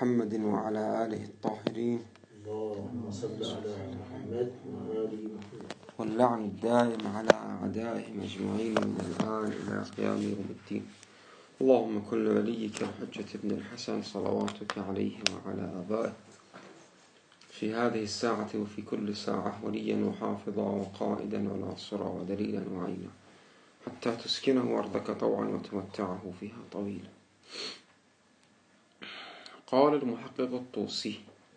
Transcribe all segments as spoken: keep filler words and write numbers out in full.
محمد وعلى آله الطاهرين اللهم صل على محمد وآل محمد واللعن الدائم على أعدائهم أجمعين من الآن إلى قيام يوم الدين. اللهم كن لوليك الحجة ابن الحسن صلواتك عليه وعلى آبائه في هذه الساعة وفي كل ساعة وليا وحافظا وقائدا وناصرا ودليلا وعينا حتى تسكنه أرضك طوعا وتمتعه فيها طويلا. قال المحقق الطوسي: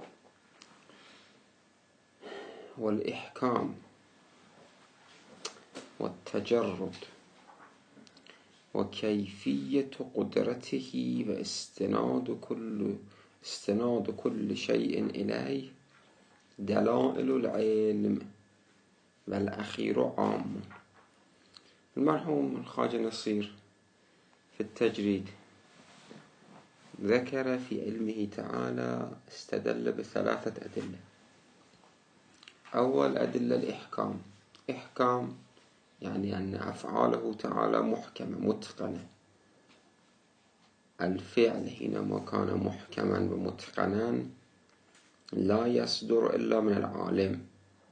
والإحكام والتجرد وكيفية قدرته واستناد كل استناد كل شيء إليه دلائل العلم والأخير عام. المرحوم الخواجة نصير في التجريد ذكر في علمه تعالى استدل بثلاثة أدلة. أول أدلة الإحكام. إحكام يعني أن أفعاله تعالى محكمة متقنة. الفعل حينما كان محكما ومتقنا لا يصدر إلا من العالم.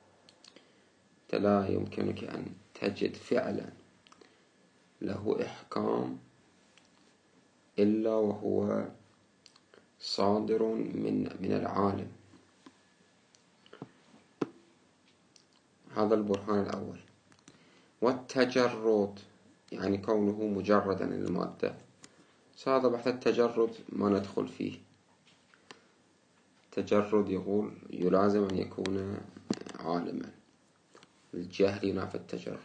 لا يمكنك أن تجد فعلا له إحكام إلا وهو صادر من من العالم. هذا البرهان الأول. والتجرد يعني كونه مجردا للمادة. هذا بحث التجرد ما ندخل فيه. التجرد يقول يلازم أن يكون عالما، الجهل ينافي التجرد.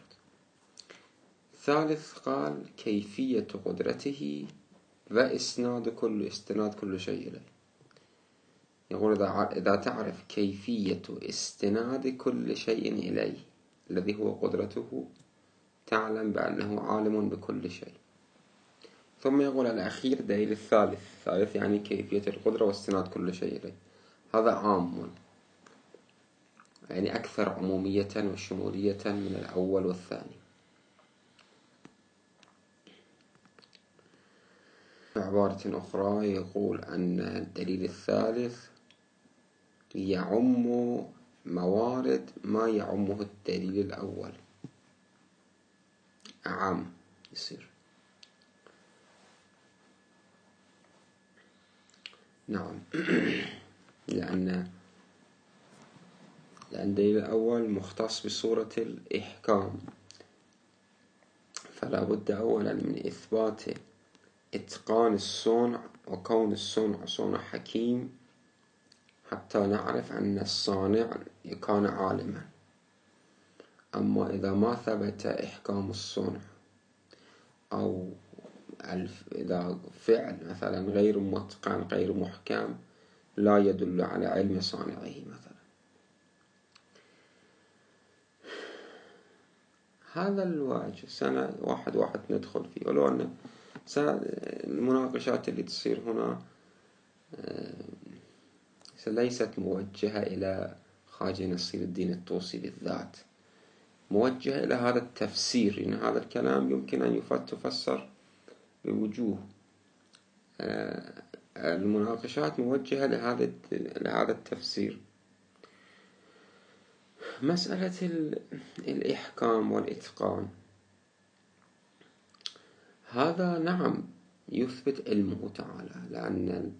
ثالث قال كيفية قدرته وإسناد كل استناد كل شيء إليه. يقول إذا تعرف كيفية استناد كل شيء إليه الذي هو قدرته تعلم بأنه عالم بكل شيء. ثم يقول الأخير دليل الثالث. الثالث يعني كيفية القدرة واستناد كل شيء إليه. هذا عام يعني أكثر عمومية وشمولية من الأول والثاني. بعبارة أخرى يقول أن الدليل الثالث يعم موارد ما يعمه الدليل الأول، أعم يصير. نعم لأن لأن الدليل الأول مختص بصورة الإحكام، فلا بد أولا من إثبات إتقان الصنع وكون الصنع صنع حكيم حتى نعرف أن الصانع كان عالما. أما إذا ما ثبت إحكام الصنع أو إذا فعل مثلا غير متقن غير محكم لا يدل على علم صانعه مثلا. هذا الواجه سنة واحد واحد ندخل فيه، ولو أن المناقشات اللي تصير هنا ليست موجهة إلى خواجة نصير الدين الطوسي بالذات، موجهة إلى هذا التفسير. إن هذا الكلام يمكن أن يفسر بوجوه. المناقشات موجهة لهذا لهذا التفسير. مسألة الإحكام والإتقان هذا نعم يثبت علمه تعالى، لأن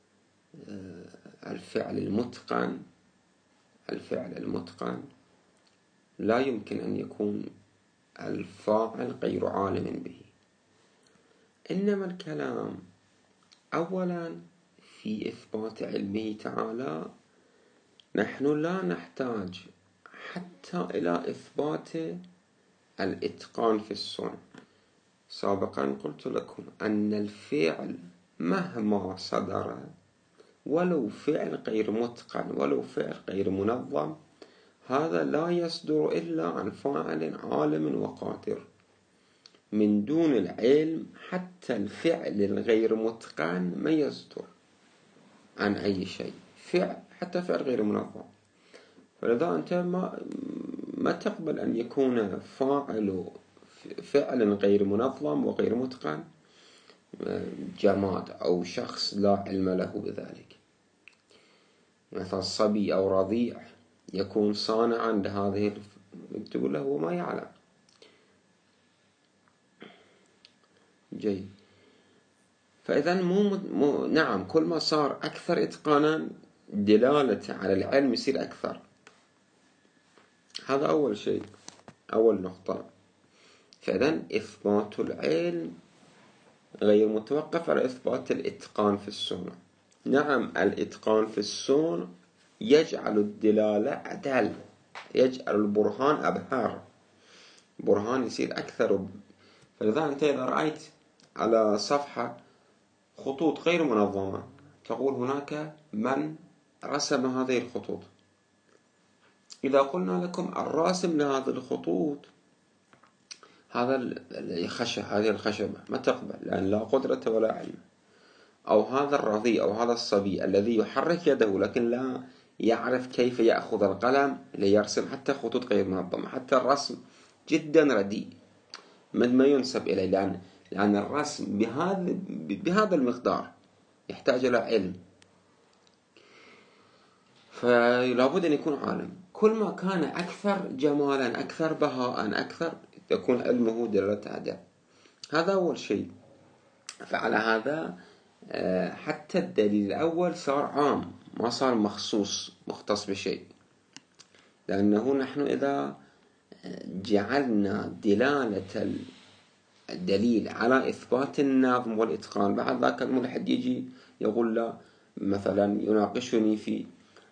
الفعل المتقن الفعل المتقن لا يمكن أن يكون الفاعل غير عالم به. إنما الكلام أولا في إثبات علمه تعالى. نحن لا نحتاج حتى إلى إثبات الإتقان في الصنع. سابقا قلت لكم أن الفعل مهما صدر ولو فعل غير متقن ولو فعل غير منظم هذا لا يصدر إلا عن فاعل عالم وقادر. من دون العلم حتى الفعل الغير متقن ما يصدر عن أي شيء، فعل حتى فعل غير منظم. فلذا أنت ما, ما تقبل أن يكون فاعل فعل غير منظم وغير متقن جماد أو شخص لا علم له بذلك. مثلا صبي أو رضيع يكون صانعا لهذه، تقول له هو ما يعلم. جيد. فإذا مو, مو نعم، كل ما صار أكثر إتقانا دلالة على العلم يصير أكثر. هذا أول شيء، أول نقطة. فإذا إثبات العلم غير متوقف على إثبات الإتقان في الصنع. نعم، الإتقان في الصنع يجعل الدلالة أدل، يجعل البرهان أبهر، برهان يصير أكثر. فلذا أنت إذا رأيت على صفحة خطوط غير منظمة تقول هناك من رسم هذه الخطوط. إذا قلنا لكم الراسم لهذه الخطوط هذا الخشب، هذه الخشبة ما تقبل لأن لا قدرة ولا علم. أو هذا الرضيع أو هذا الصبي الذي يحرك يده لكن لا يعرف كيف يأخذ القلم ليرسم حتى خطوط غير منظمة، حتى الرسم جدا رديء ما ينسب إليه، لأن لأن الرسم بهذا بهذا المقدار يحتاج إلى علم، فلا بد أن يكون عالم. كل ما كان أكثر جمالا، أكثر بهاء، أكثر، يكون علمه دلالة أداء. هذا أول شيء. فعلى هذا حتى الدليل الأول صار عام، ما صار مخصوص مختص بشيء، لأنه نحن إذا جعلنا دلالة الدليل على إثبات النظم والإتقان، بعد ذاك الملحد يجي يقول له مثلا يناقشني في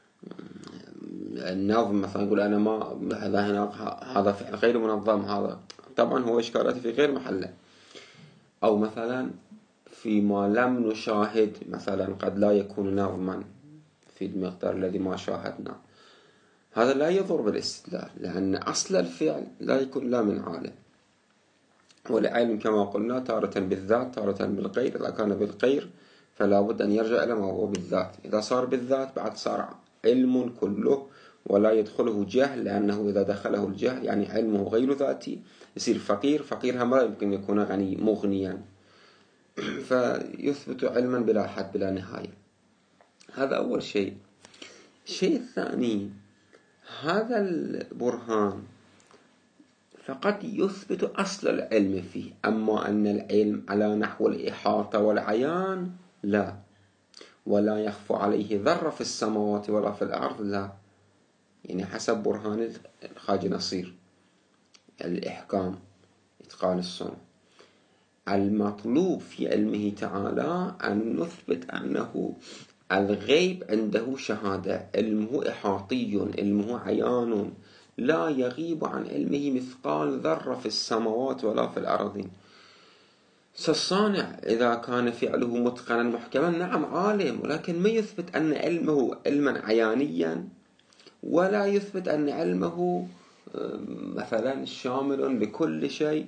النظم، مثلا يقول أنا ما هذا هنا هذا فعل غير منظم، هذا طبعا هو إشكالاته في غير محله. أو مثلا فيما لم نشاهد، مثلا قد لا يكون نظما في المقدار الذي ما شاهدنا، هذا لا يضر بالاستدلال، لأن أصل الفعل لا يكون لا من عالم. والعلم كما قلنا تارة بالذات تارة بالغير. إذا كان بالغير فلا بد أن يرجع إلى ما هو بالذات. إذا صار بالذات بعد صار علم كله ولا يدخله جهل، لأنه إذا دخله الجهل يعني علمه غير ذاتي يصير فقير. فقير هم لا يمكن يكون غني مغنيا، فيثبت علما بلا حد بلا نهاية. هذا أول شيء. الشيء الثاني، هذا البرهان فقد يثبت أصل العلم فيه، أما أن العلم على نحو الإحاطة والعيان لا، ولا يخفى عليه ذرة في السماوات ولا في الأرض لا، يعني حسب برهان الخواجة نصير الإحكام إتقان الصنع. المطلوب في علمه تعالى أن نثبت أنه الغيب عنده شهادة، علمه إحاطي، علمه عيان، لا يغيب عن علمه مثقال ذرة في السماوات ولا في الأرض. الصانع إذا كان فعله متقنا محكما نعم عالم، ولكن ما يثبت أن علمه علما عيانيا، ولا يثبت أن علمه مثلا شامل لكل شيء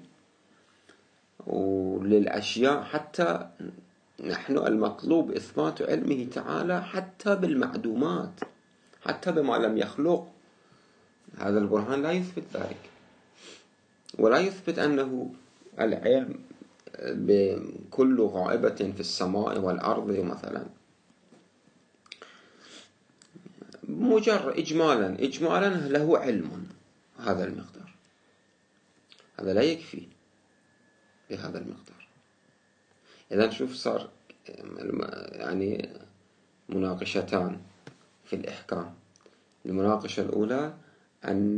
وللأشياء. حتى نحن المطلوب إثبات علمه تعالى حتى بالمعدومات، حتى بما لم يخلق. هذا البرهان لا يثبت ذلك، ولا يثبت أنه العلم بكل غائبة في السماء والأرض مثلا، مجرد إجمالا إجمالا له علم هذا المقدار، هذا لا يكفي بهذا المقدار. إذا نشوف صار يعني مناقشتان في الإحكام. المناقشة الأولى أن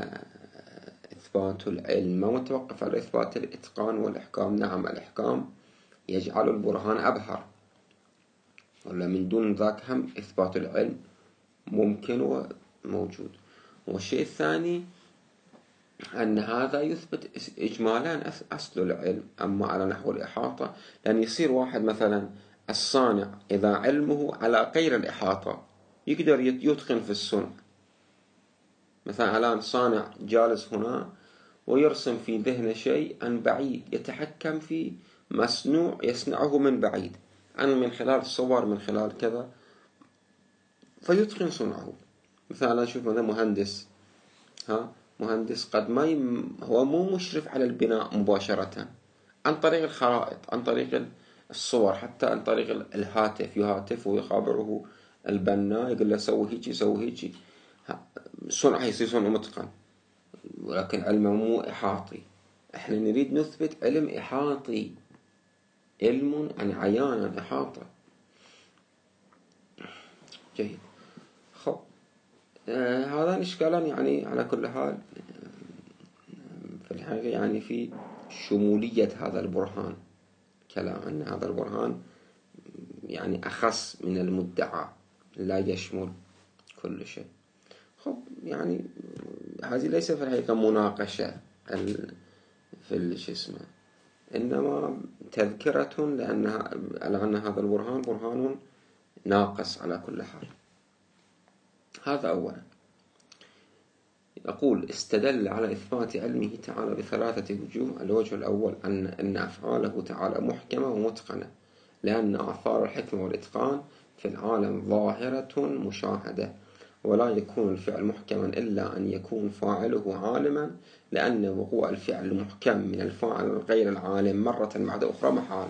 إثبات العلم ما متوقف على إثبات الإتقان والإحكام. نعم، الإحكام يجعل البرهان أبهر، ولا من دون ذاك هم إثبات العلم ممكن وموجود. والشيء الثاني أن هذا يثبت إجمالا أصل العلم، أما على نحو الإحاطة لأن يصير واحد مثلا الصانع إذا علمه على غير الإحاطة يقدر يتقن في الصنع. مثلا الآن صانع جالس هنا ويرسم في ذهنه شيء عن بعيد، يتحكم في مصنوع يصنعه من بعيد، عن من خلال الصور، من خلال كذا، فيتقن صنعه. مثلا نشوف مثلا مهندس، ها مهندس قد ما يم هو مو مشرف على البناء مباشرة، عن طريق الخرائط، عن طريق الصور، حتى عن طريق الهاتف، يهاتف ويخابره البناء يقول له سوي هيجي سوي هيجي، صنع يصير صنع متقن، ولكن علمه مو إحاطي. احنا نريد نثبت علم إحاطي، علم عن عيان إحاطة. جيد. خب آه هذان إشكالان يعني على كل حال في الحقيقة يعني في شمولية هذا البرهان، كلام أن هذا البرهان يعني أخص من المدعى، لا يشمل كل شيء. خب يعني هذه ليس في الحقيقة مناقشة في شو اسمه، إنما تذكرة لأنها لأن هذا البرهان برهان ناقص على كل حال. هذا أولا. يقول استدل على إثبات علمه تعالى بثلاثة وجوه. الوجه الأول أن أن أفعاله تعالى محكمة ومتقنة، لأن آثار الحكمة والإتقان في العالم ظاهرة مشاهدة، ولا يكون الفعل محكما إلا أن يكون فاعله عالما، لأن وقوع الفعل المحكم من الفاعل غير العالم مرة بعد أخرى محال.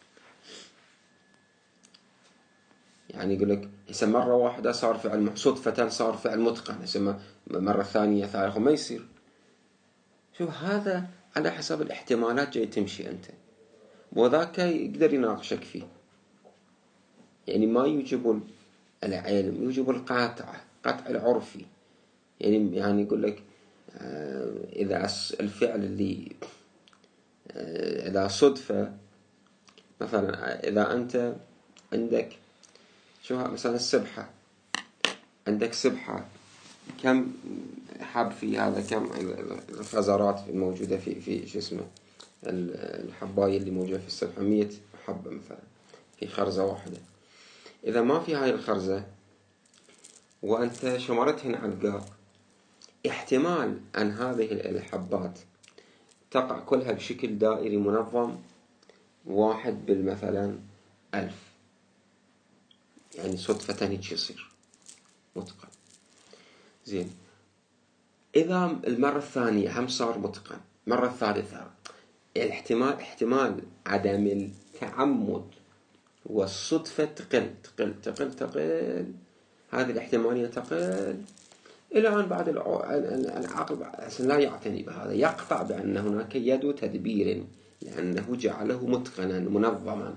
يعني يقول لك يسمى مرة واحدة صار فعل صدفة صار فعل متقن، يسمى مرة ثانية ثالثة ما يصير. شوف هذا على حسب الاحتمالات جاي تمشي أنت، وذاك يقدر يناقشك فيه. يعني ما يوجب العلم، يوجب القاطع، قطع العرفي. يعني يعني يقول لك إذا الفعل اللي إذا صدفة مثلا، إذا أنت عندك شو مثلا السبحة، عندك سبحة كم حب في هذا، كم الخزرات الموجودة في في شو اسمه الحباية اللي موجودة في السبحة، مية حبة مثلا في خرزة واحدة. إذا ما في هاي الخرزة وأنت شمرتهن على القاع، احتمال أن هذه الحبات تقع كلها بشكل دائري منظم واحد بالمثلا ألف، يعني صدفة هيك يصير متقن. زين، إذا المرة الثانية هم صار متقن، مرة الثالثة الاحتمال احتمال عدم التعمد والصدفة تقل تقل تقل تقل، هذه الاحتمالية تقل إلى أن بعد العقل لا يعتني بهذا، يقطع بأن هناك يد تدبير لأنه جعله متقنا منظما.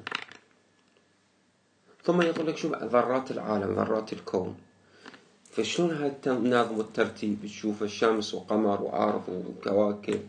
ثم يقول لك شوف ذرات العالم، ذرات الكون، فشلون هاي نظم الترتيب، تشوف الشمس وقمر وأرض وكواكب،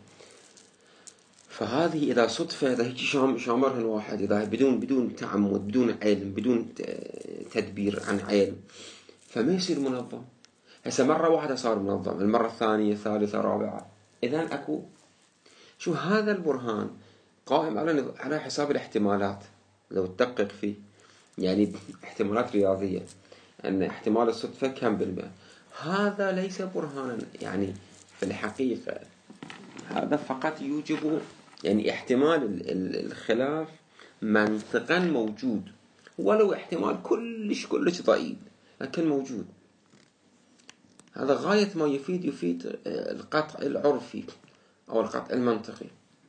فهذه إذا صدفة إذا هيك شامرهن واحد، إذا بدون بدون تعمد بدون علم بدون تدبير عن علم، فما يصير منظم. هسه مرة واحدة صار منظم، المرة الثانية الثالثة الرابعة، إذن أكو شو هذا البرهان قائم على على حساب الاحتمالات. لو تدقق فيه يعني احتمالات رياضية، أن احتمال الصدفة كم بالمئة، هذا ليس برهانا يعني في الحقيقة، هذا فقط يوجب يعني احتمال الخلاف منطقا موجود، ولو احتمال كلش كلش ضئيل لكن موجود. هذا غاية ما يفيد يفيد القطع العرفي أو القطع المنطقي.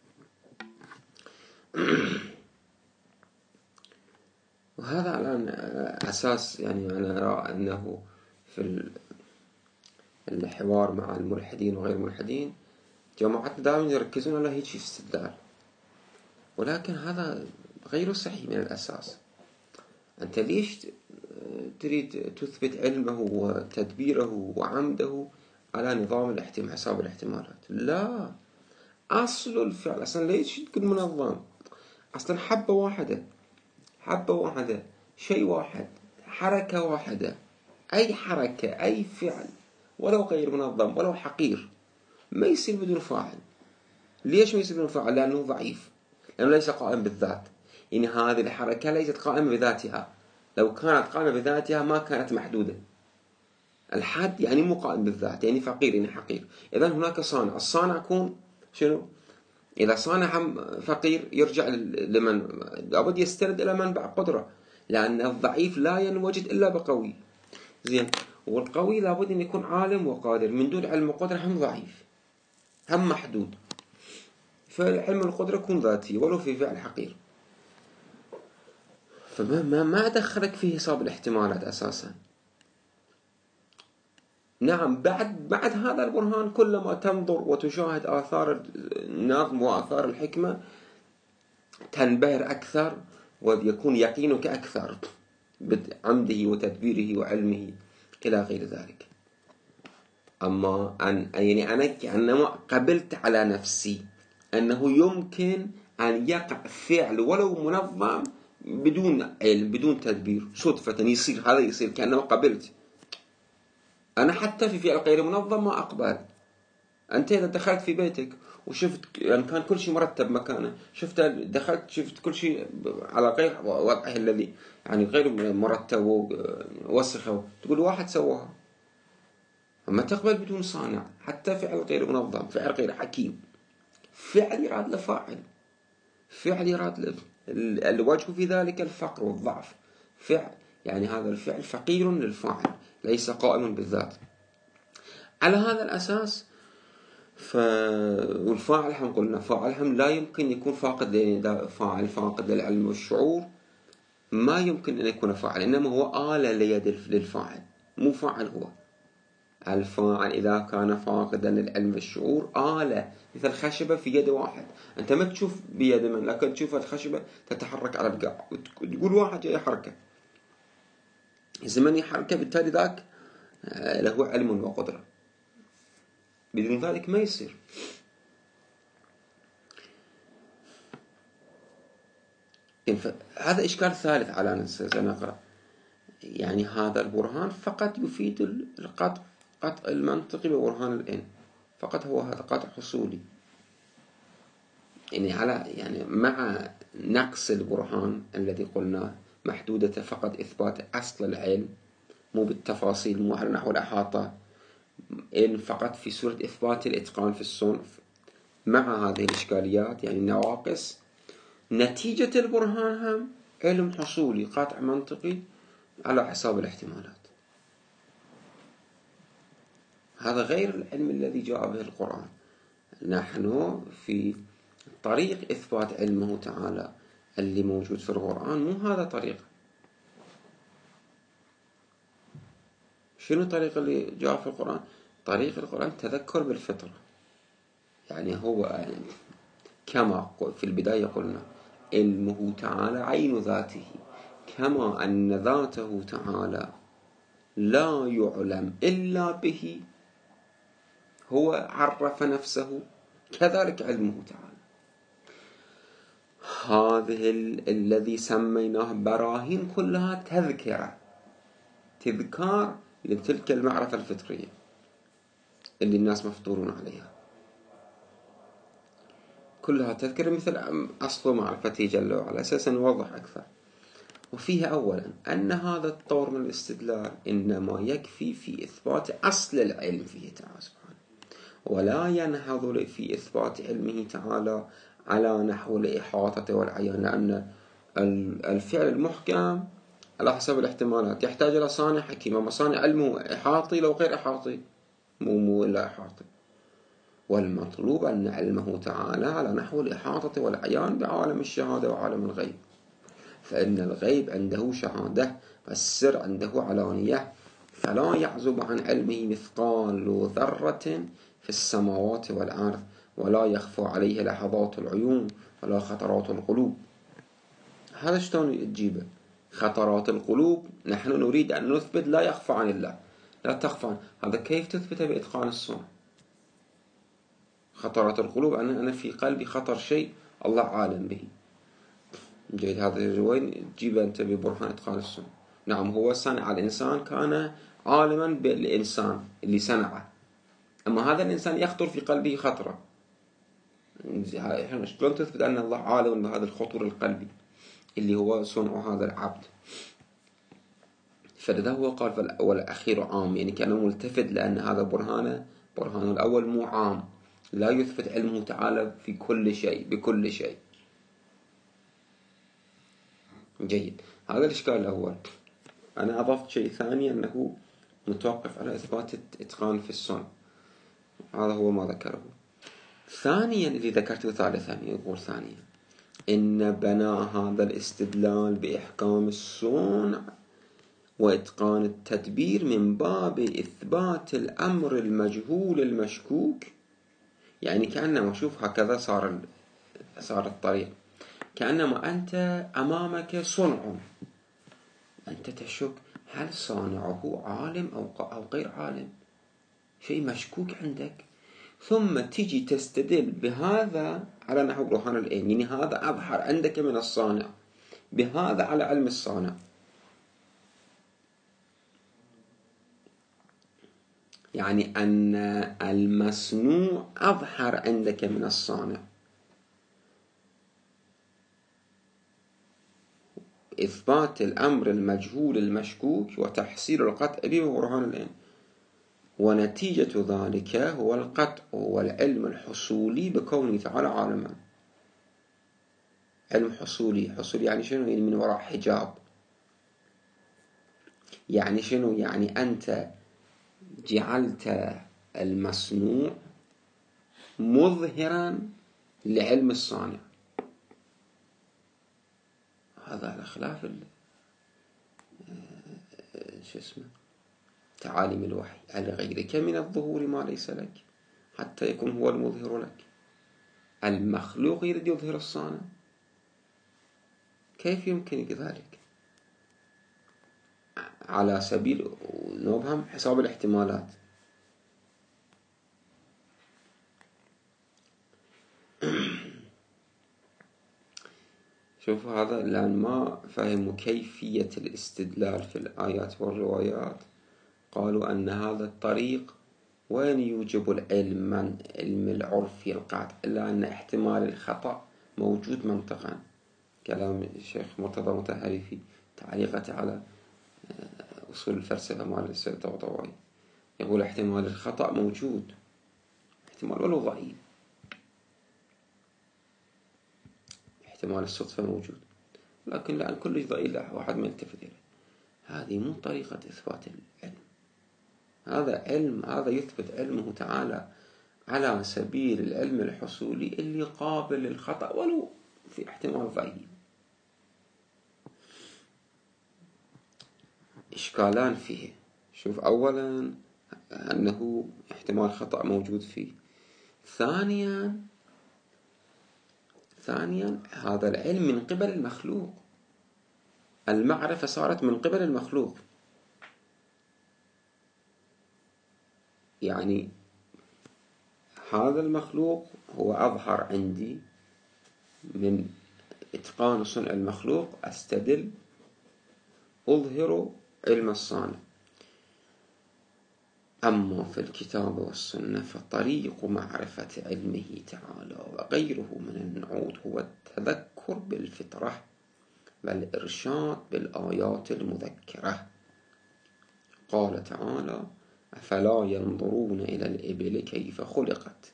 وهذا على أساس يعني أنا أرى أنه في الحوار مع الملحدين وغير الملحدين جماعتنا دائما يركزون على هيك استدلال، ولكن هذا غير صحيح من الأساس. أنت ليش تريد تثبت علمه وتدبيره وعمده على نظام الاحتمال حساب الاحتمالات؟ لا، أصل الفعل أصلا ليش تكون منظم؟ أصلا حبة واحدة حبة واحدة شيء واحد حركة واحدة، أي حركة أي فعل ولو غير منظم ولو حقير ما يصير بدون فاعل. ليش ما يصير بدون فاعل؟ لأنه ضعيف، لأنه ليس قائم بالذات. يعني هذه الحركة ليست قائمة بذاتها، لو كانت قائمة بذاتها ما كانت محدودة. الحد يعني مو قائم بالذات، يعني فقير يعني حقير. إذا هناك صانع، الصانع يكون شنو؟ إذا صانع فقير يرجع لمن لابد يستند إلى منبع قدرة، لأن الضعيف لا ينوجد إلا بقوي. زين، والقوي لابد أن يكون عالم وقادر، من دون علم وقدرة هم ضعيف هم محدود. فالعلم والقدرة يكون ذاتي ولو في فعل حقير. فما ما ما أدخلك في حساب الاحتمالات أساسا، نعم بعد بعد هذا البرهان كلما تنظر وتشاهد آثار النظم وآثار الحكمة تنبهر أكثر ويكون يقينك أكثر بعمده وتدبيره وعلمه إلى غير ذلك. أما أن يعني أنا كأنما قبلت على نفسي أنه يمكن أن يقع فعل ولو منظم بدون علم بدون تدبير صدفة يصير هذا يصير، كأنما قبلت. أنا حتى في فعل غير منظم ما أقبل. أنت إذا دخلت في بيتك وشفت يعني كان كل شيء مرتب مكانه، شفت دخلت شفت كل شيء على غير وضعه الذي يعني غير مرتب ووسخه، تقول واحد سواها. أما تقبل بدون صانع، حتى فعل غير منظم، فعل غير حكيم، فعل يراد لفاعل، فعل يراد ل... الوجه في ذلك الفقر والضعف، فعل يعني هذا الفعل فقير للفاعل ليس قائم بالذات. على هذا الأساس ف... والفاعل هم قلنا فاعل هم لا يمكن يكون فاقد ل... فاعل فاقد للعلم والشعور، ما يمكن أن يكون فاعل، إنما هو آلة ليد للفاعل، مو فاعل هو. الفاعل إذا كان فاقدا للعلم والشعور آلة، مثل خشبة في يد واحد، أنت ما تشوف بيد من، لكن تشوف الخشبة تتحرك على القاع وتقول واحد جاي حركة، زمن حركة، بالتالي ذاك له علم وقدرة، بدون ذلك ما يصير. هذا إشكال ثالث على نقرأ، يعني هذا البرهان فقط يفيد القطع قطع المنطقي ببرهان العين فقط، هو هذا قطع حصولي، يعني على يعني مع نقص البرهان الذي قلناه محدودة فقط إثبات أصل العلم، مو بالتفاصيل، مو على نحو الأحاطة، إن فقط في صورة إثبات الإتقان في الصنف. مع هذه الإشكاليات يعني النواقص، نتيجة البرهان هم علم حصولي قطع منطقي على حساب الاحتمالات. هذا غير العلم الذي جاء به القرآن. نحن في طريق إثبات علمه تعالى اللي موجود في القرآن مو هذا طريقه. شنو طريق اللي جاء في القرآن؟ طريق القرآن تذكر بالفطرة، يعني هو يعني كما في البداية قلنا علمه تعالى عين ذاته، كما أن ذاته تعالى لا يعلم إلا به، هو عرف نفسه، كذلك علمه تعالى. هذه الذي سميناه براهين كلها تذكرة، تذكار لتلك المعرفة الفطرية اللي الناس مفطورون عليها، كلها تذكرة مثل أصل معرفته جل وعلا. أساسا نوضح أكثر. وفيها أولا أن هذا الطور من الاستدلال إنما يكفي في إثبات أصل العلم فيه تعالى سبحانه، ولا ينهض في إثبات علمه تعالى على نحو الإحاطة والعيان، لأن الفعل المحكم على حسب الاحتمالات يحتاج إلى صانع حكيم، أما صانع علمه إحاطي لو غير إحاطي مو مو إلا إحاطي. والمطلوب أن علمه تعالى على نحو الإحاطة والعيان بعالم الشهادة وعالم الغيب، فإن الغيب عنده شهادة والسر عنده علانية، فلا يعزب عن علمه مثقال ذرة في السماوات والأرض، ولا يخفى عليه لحظات العيون ولا خطرات القلوب. هذا شلون تجيبه؟ خطرات القلوب نحن نريد أن نثبت لا يخفى عن الله، لا تخفى عن. هذا كيف تثبته بإتقان الصنع؟ خطرات القلوب أنا أنا في قلبي خطر شيء الله عالم به. جيد، هذا وين تجيبه أنت ببرهان إتقان الصنع؟ نعم، هو صنع الإنسان كان عالما بالإنسان اللي صنعه، أما هذا الإنسان يخطر في قلبه خطرة. شلون تثبت أن الله عالم بهذا الخطر القلبي اللي هو صنع هذا العبد؟ فلذا هو قال والأخير عام، يعني كان ملتفت، لأن هذا برهانه برهان الأول مو عام، لا يثبت علمه تعالى في كل شيء بكل شيء. جيد، هذا الإشكال الأول. أنا أضفت شيء ثاني، أنه متوقف على إثبات إتقان في الصنع، هذا هو ما ذكره. ثانيا اللي ذكرته ثالثا، يقول ثانيا إن بناء هذا الاستدلال بإحكام الصنع وإتقان التدبير من باب إثبات الأمر المجهول المشكوك. يعني كأنما شوف هكذا صار صار الطريق، كأنما أنت أمامك صنع، أنت تشك هل صانعه عالم أو أو غير عالم، شيء مشكوك عندك، ثم تجي تستدل بهذا على نحو برهان العين، يعني هذا أظهر عندك من الصانع، بهذا على علم الصانع. يعني أن المصنوع أظهر عندك من الصانع، إثبات الأمر المجهول المشكوك وتحصيل القطع به وبرهان العين، ونتيجة ذلك هو القطع والعلم الحصولي بكونه تعالى عالما. علم حصولي، حصولي يعني شنو؟ يعني من وراء حجاب. يعني شنو؟ يعني أنت جعلت المصنوع مظهرا لعلم الصانع. هذا على خلاف شو اسمه تعاليم الوحي، على غيرك من الظهور ما ليس لك حتى يكون هو المظهر لك. المخلوق يريد يظهر الصانع، كيف يمكن ذلك؟ على سبيل نفهم حساب الاحتمالات. شوف هذا لأن ما فهموا كيفية الاستدلال في الآيات والروايات، قالوا أن هذا الطريق وين يوجب العلم من علم العرفي القاطع، إلا أن احتمال الخطأ موجود منطقا. كلام الشيخ مرتضى مطهري في تعليقته على أصول الفلسفة مال السيد الطباطبائي، يقول احتمال الخطأ موجود، احتمال ولو ضعيف، احتمال الصدفة موجود، لكن لأن كل ضئيل واحد ما يلتفت إليه. هذه مو طريقة إثبات العلم. هذا علم، هذا يثبت علمه تعالى على سبيل العلم الحصولي اللي قابل للخطأ ولو في احتمال ضعيف. إشكالان فيه. شوف، أولا أنه احتمال خطأ موجود فيه، ثانيا ثانيا هذا العلم من قبل المخلوق، المعرفة صارت من قبل المخلوق. يعني هذا المخلوق هو أظهر عندي من إتقان صنع المخلوق، أستدل أظهر علم الصانع. أما في الكتاب والسنة فطريق معرفة علمه تعالى وغيره من النعوت هو التذكر بالفطرة والإرشاد بالآيات المذكرة. قال تعالى: أفلا ينظرون إلى الإبل كيف خلقت.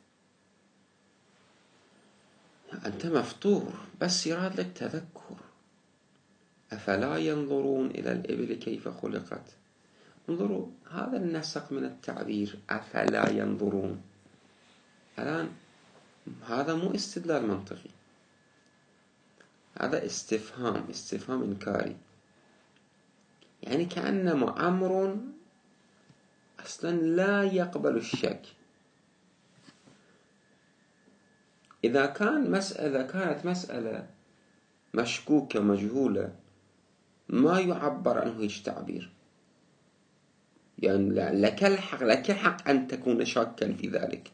أنت مفطور، بس يراد لك تذكر. أفلا ينظرون إلى الإبل كيف خلقت. انظروا، هذا النسق من التعبير أفلا ينظرون، الآن هذا مو استدلال منطقي، هذا استفهام، استفهام إنكاري. يعني كأنما أمر أصلا لا يقبل الشك. إذا كان مسألة كانت مسألة مشكوكة مجهولة ما يعبر عنه هيج تعبير، يعني لك الحق لك الحق أن تكون شاكا في ذلك.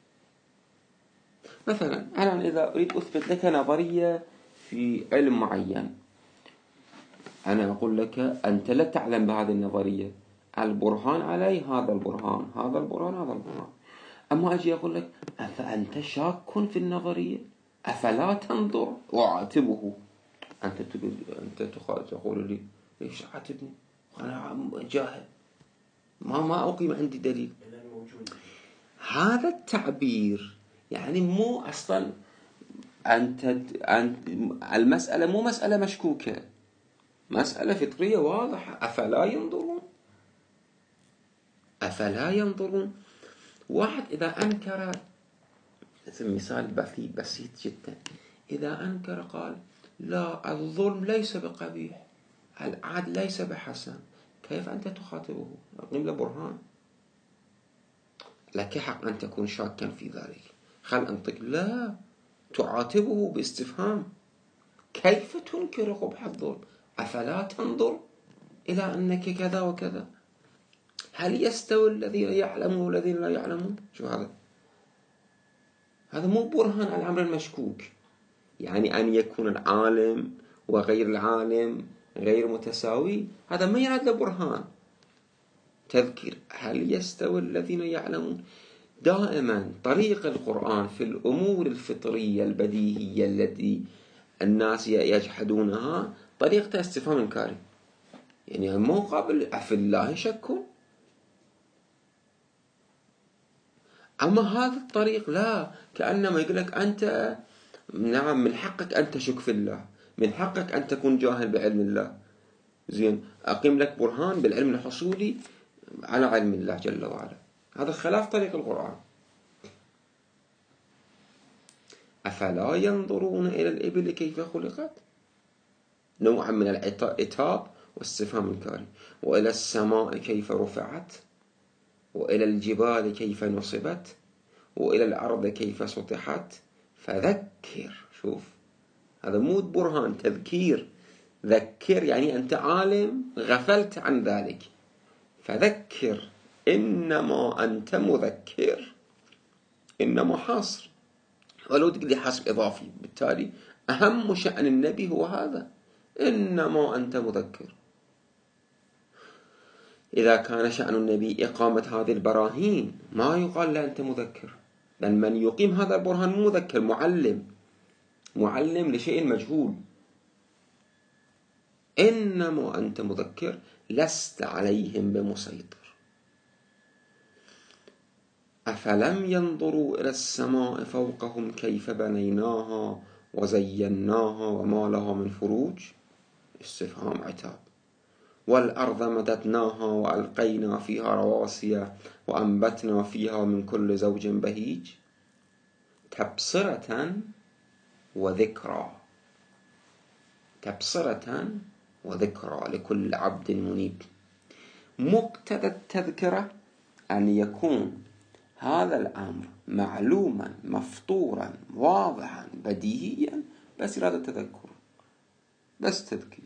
مثلا أنا إذا أريد أثبت لك نظرية في علم معين، أنا أقول لك أنت لا تعلم بهذه النظرية، البرهان علي هذا البرهان هذا البرهان هذا البرهان. أما أجي أقول لك أفأنت شاك في النظرية أفلا تنظر وأعاتبه، أنت تقول أنت تقول لي ليش عاتبني؟ أنا جاهل، ما ما أقيم عندي دليل. هذا التعبير يعني مو أصلا أنت أنت المسألة مو مسألة مشكوكة، مسألة فطرية واضحة. أفلا ينظرون أفلا ينظرون. واحد إذا أنكر، مثال بسيط بسيط جدا، إذا أنكر قال لا الظلم ليس بقبيح، العدل ليس بحسن، كيف أنت تخاطبه؟ أقيم له برهان. لك حق أن تكون شاكا في ذلك، خل أنطق. لا، تعاتبه باستفهام. كيف تنكر قبح الظلم؟ أفلا تنظر إلى أنك كذا وكذا؟ هل يستوي الذين يعلمون والذين لا يعلمون؟ شو هذا؟ هذا مو برهان على الأمر المشكوك. يعني أن يكون العالم وغير العالم غير متساوي، هذا ما يراد له برهان. تذكير. هل يستوي الذين يعلمون؟ دائما طريق القرآن في الأمور الفطرية البديهية التي الناس يجحدونها طريقة استفهام إنكاري. يعني مو قابل أفي الله شك. أما هذا الطريق لا، كأنما يقول لك أنت نعم من حقك أن تشك في الله، من حقك أن تكون جاهل بعلم الله. زين، أقيم لك برهان بالعلم الحصولي على علم الله جل وعلا. هذا خلاف طريق القرآن. أفلا ينظرون إلى الإبل كيف خلقت؟ نوع من العتاب واستفهام إنكاري. وإلى السماء كيف رفعت، وإلى الجبال كيف نصبت، وإلى الأرض كيف سطحت. فذكر. شوف، هذا مو برهان، تذكير. ذكر يعني أنت عالم غفلت عن ذلك، فذكر. إنما أنت مذكر، إنما حصر، ولو تقدي حصر إضافي. بالتالي أهم شأن النبي هو هذا، إنما أنت مذكر. إذا كان شأن النبي إقامة هذه البراهين ما يقال لا أنت مذكر، بل من يقيم هذا البرهان مذكر، معلم، معلم لشيء مجهول. إنما أنت مذكر لست عليهم بمسيطر. أفلم ينظروا إلى السماء فوقهم كيف بنيناها وزيناها وما لها من فروج؟ استفهام عتاب. والأرض مددناها وألقينا فيها رواسي وأنبتنا فيها من كل زوج بهيج تبصرة وذكرى. تبصرة وذكرى لكل عبد منيب. مقتضى التذكرة أن يكون هذا الأمر معلوما مفطورا واضحا بديهيا، بس إرادة تذكر، بس تذكير.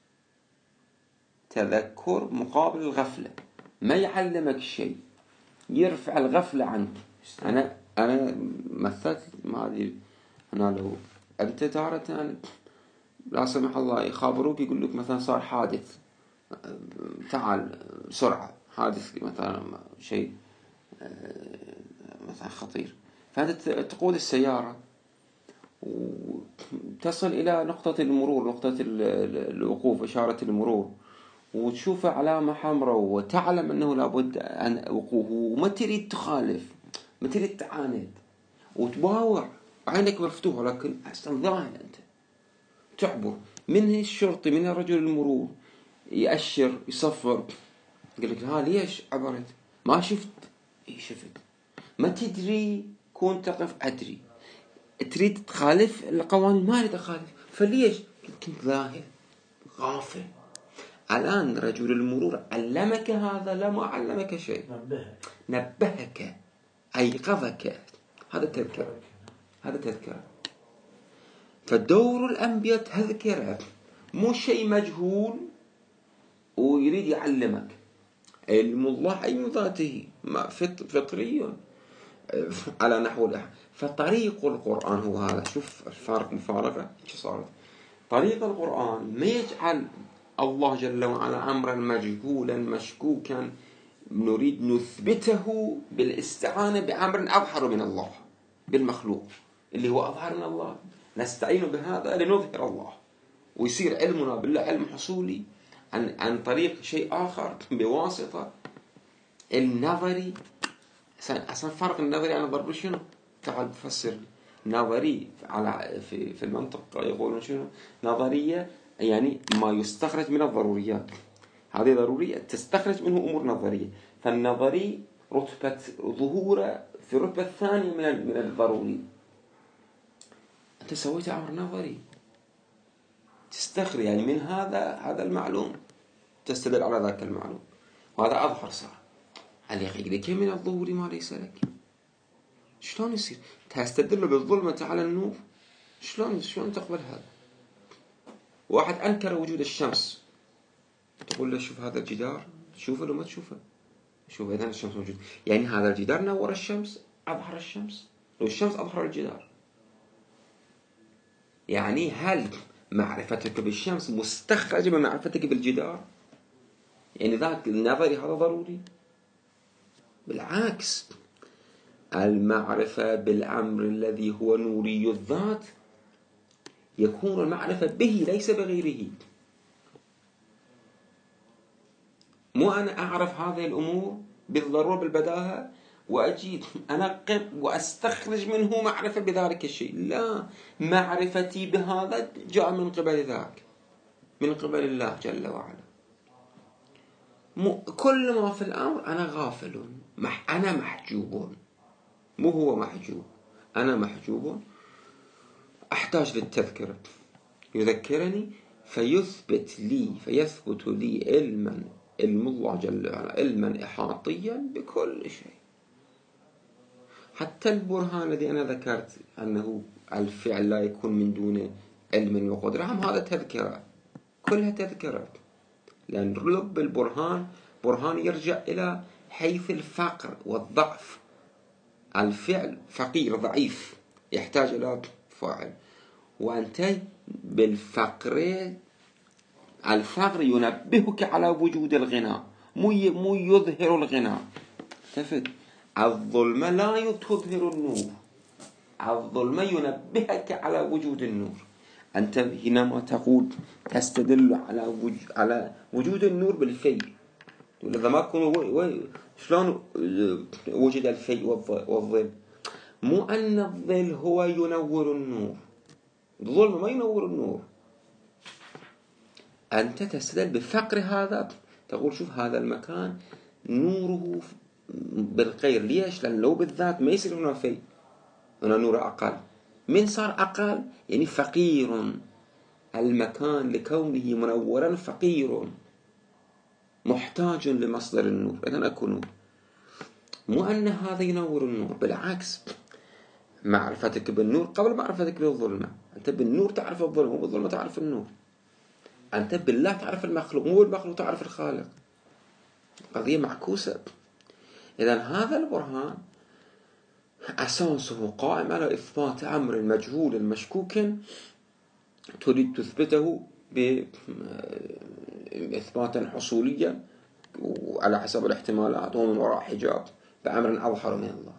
تذكر مقابل الغفلة، ما يعلمك شيء، يرفع الغفلة عنك. أنا أنا مثلت ما أدري، أنا لو أنت تارة لا سمح الله يخابروك يقول لك مثلا صار حادث، تعال بسرعة، حادث مثلا شيء مثلا خطير، فأنت تقود السيارة وتصل إلى نقطة المرور، نقطة الوقوف، إشارة المرور، وتشوف علامة حمراء وتعلم أنه لابد أن وقوفه، وما تريد تخالف، ما تريد تعاند، وتباوع عينك مفتوحة، لكن أصلا ظاهر أنت تعبر. من الشرطي، من رجل المرور يأشر يصفر، يقول لك ها ليش عبرت؟ ما شفت. إيه شفت؟ ما تدري، كون تقف أدري. تريد تخالف القوانين، ما أريد أخالف، فليش؟ كنت ظاهر غافل. الآن رجل المرور علمك هذا، لا ما علمك شيء، نبهك نبهك أيقظك. هذا تذكرة، هذا تذكرة. فدور الأنبياء تذكرة، مو شيء مجهول ويريد يعلمك. علم الله علم ذاته فطري على نحو الأحد. فطريق القرآن هو هذا. شوف الفارق، مفارقة شو صارت. طريق القرآن ما يجعل الله جل وعلا أمرا مجهولا مشكوكا نريد نثبته بالاستعانة بأمر أظهر من الله، بالمخلوق اللي هو أظهر من الله، نستعين بهذا لنظهر الله، ويصير علمنا بالله علم حصولي عن عن طريق شيء آخر بواسطة النظري. أصلا فرق النظري عن الضرب شنو؟ تعال بفسر. نظري على في في المنطق يقولون شنو؟ نظرية يعني ما يستخرج من الضروريات، هذه ضرورية تستخرج منه أمور نظرية. فالنظري رتبة ظهوره في الرتبة الثانية من من الضروري. أنت سويت أمر نظري تستخرج يعني من هذا هذا المعلوم تستدل على ذاك المعلوم، وهذا أظهر صار. هل يقيدك من الظهور ما ليس لك؟ شلون يصير تستدل بالظلمة على النور؟ شلون شلون تقبل هذا؟ واحد أنكر وجود الشمس، تقول له شوف هذا الجدار، شوفه لو ما تشوفه، شوف إذا الشمس موجود، يعني هذا الجدار نور الشمس، أظهر الشمس، لو الشمس أظهر الجدار. يعني هل معرفتك بالشمس مستخرجة من معرفتك بالجدار؟ يعني ذاك النظري هذا ضروري؟ بالعكس، المعرفة بالأمر الذي هو نوري الذات يكون المعرفة به ليس بغيره. مو أنا أعرف هذه الأمور بالضرورة بالبداهة وأجيد أنقب وأستخرج منه معرفة بذلك الشيء، لا، معرفتي بهذا جاء من قبل ذاك، من قبل الله جل وعلا. كل ما في الأمر أنا غافل، أنا محجوب، مو هو محجوب، أنا محجوب، أحتاج للتذكرة، يذكرني فيثبت لي فيثبت لي علما، علم الله جل وعلا علما إحاطيا بكل شيء. حتى البرهان الذي أنا ذكرت أنه الفعل لا يكون من دون علم وقدرة، هم هذا تذكرة، كلها تذكرة، لأن لب البرهان برهان يرجع إلى حيث الفقر والضعف. الفعل فقير ضعيف يحتاج إلى فاعل، وأنت بالفقر الفقر ينبهك على وجود الغنى، مو مو يظهر الغنى. تفت الظلمة لا تظهر النور، الظلمة ينبهك على وجود النور. أنت حينما تقول تستدل على وجود على وجود النور بالفي، إذا ما كون شلون وجد الفي والظل؟ مو أن الظل هو ينور النور، الظلم ما ينور النور. أنت تستدل بفقر هذا، تقول شوف هذا المكان نوره بالغير. ليش؟ لأن لو بالذات ما يصير هنا في هنا نور أقل. من صار أقل؟ يعني فقير، المكان لكونه منورا فقير محتاج لمصدر النور، إذن أكون نور. مو أن هذا ينور النور، بالعكس، معرفتك بالنور قبل معرفتك للظلمة. أنت بالنور تعرف الظلمة، وبالظلمة تعرف النور. أنت بالله تعرف المخلوق، مو بالمخلوق تعرف الخالق. قضية معكوسة. إذن هذا البرهان أساسه قائم على إثبات أمر مجهول مشكوك تريد تثبته بإثباتا حصوليا وعلى حسب الاحتمالات ومن وراء حجاب بأمر أظهر من الله.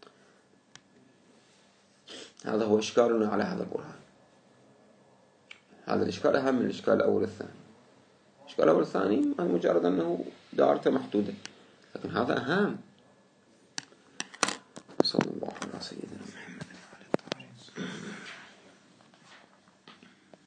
هذا هو إشكالنا على هذا البرهان. هذا الإشكال أهم من الإشكال الأول والثاني. الإشكال الأول والثاني مجرد أنه دائرته محدودة، لكن هذا أهم. صلى الله على سيدنا محمد.